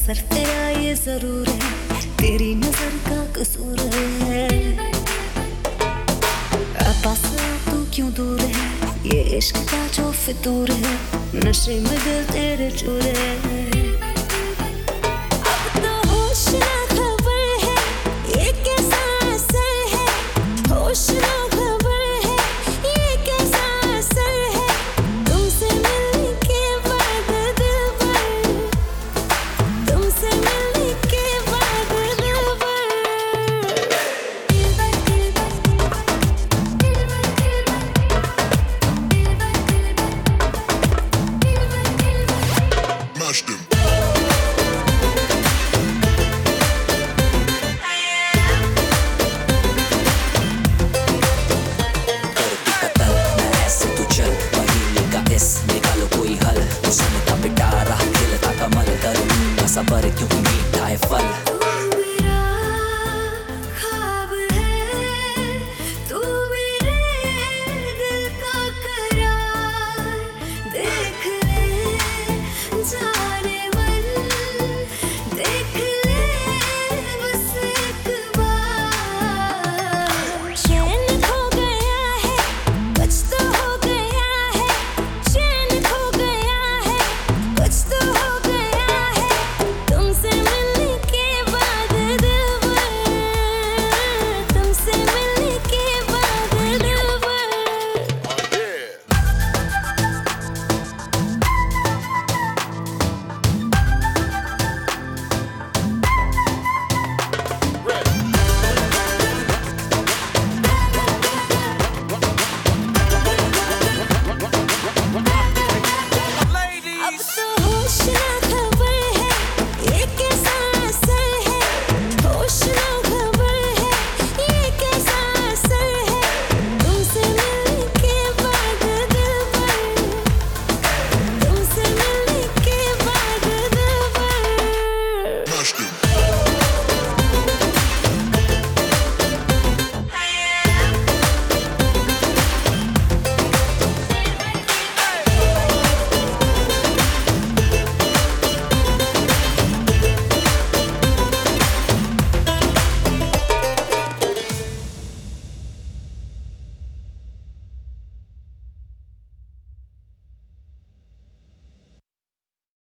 असर तेरा ये जरूर है, तेरी नजर का कसूर है। पास तू क्यों दूर है, ये इश्क का जो फितूर है, नशे में दिल तेरे चूर है। अब तो होश ना